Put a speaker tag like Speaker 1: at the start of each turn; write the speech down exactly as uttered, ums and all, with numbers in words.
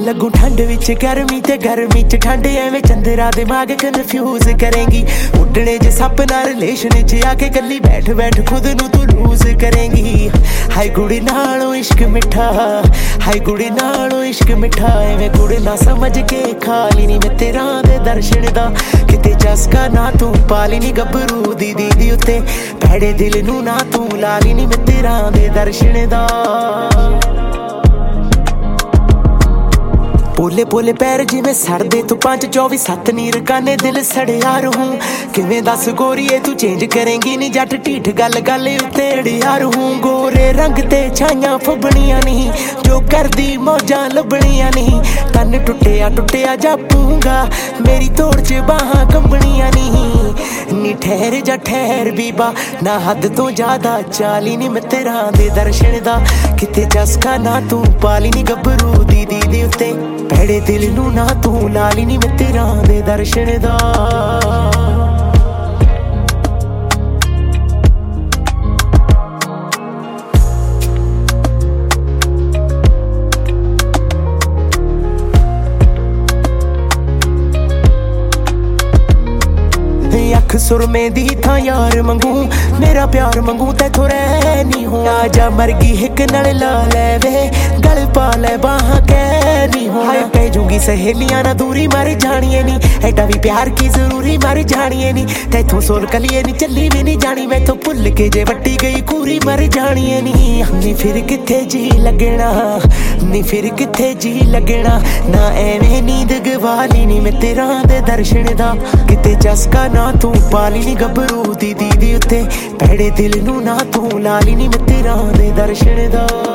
Speaker 1: लगू ठंड विच गर्मी ते गर्मी च ठंड एवें चंदरा दिमाग कन्फ्यूज करेंगी। उड्डने जे सप नाल रिलेशन च आके गली बैठ बैठ खुद नू तू लूज करेंगी। हाय कुड़ी नालों इश्क मिठा, हाय कुड़ी नालों इश्क मिठा, एवें कुड़ी ना समझ के खाली नी मैं तेरा दे दर्शन दा। किते चस्का ना तू पाली नी गभरू दी दीदी उत्ते, भैड़े दिल नू ना तू लाली नी मैं तेरा दे दर्शन दा। पोले पोले पैर जिवें सड़दे तू पांच चौबी सत्त नीर काने दिल सड़िया रहूं। किवें दस गोरीए तू चेंज करेंगी नी जट ढीठ गल गल उत्ते अड़िया रहूं। गोरे रंग ते छाइयां फुबणियां नहीं, जो करदी मौजां लभणियां नहीं। तन टुटिया टुटिया जापूंगा, मेरी तोड़ च बाहां कंबणियां नहीं। नी ठहर जा ठहर बीबा, ना हद तो ज्यादा चाली नी मैं तेरा दे दर्शन दा। किते चस्का ना तू पाली नी गभरू दी दीदी उत्ते, भैड़े दिल नू ना तू लाली नी मैं तेरा दे दर्शन दा। अख सुरमे दी थां यार मंगू, मेरा प्यार मंगू तैथों रह नी हो। आजा मरगी हिक नाल ला ले वे, गल पा ले बाहां कह नी हो। हाय कह जूंगी सहेलियां ना दूरी मर जानिए नी, एडा भी प्यार की जरूरी मर जानिए नी। तैथों सोल कलिए नी चली भी नहीं जानी, मैं तो भुल के जे वट्टी गई कूरी मर जानिए नी। नी फिर किथे जी लगना, नी फिर किथे जी लगना, ना एवें नींद गवाली नी मैं तेरा दे दर्शन दा। किते चस्का ना तू पाली नी गभरू दी दीदी उत्ते, भैड़े दिल नू ना तू लाली नी मैं तेरा दे दर्शन दा।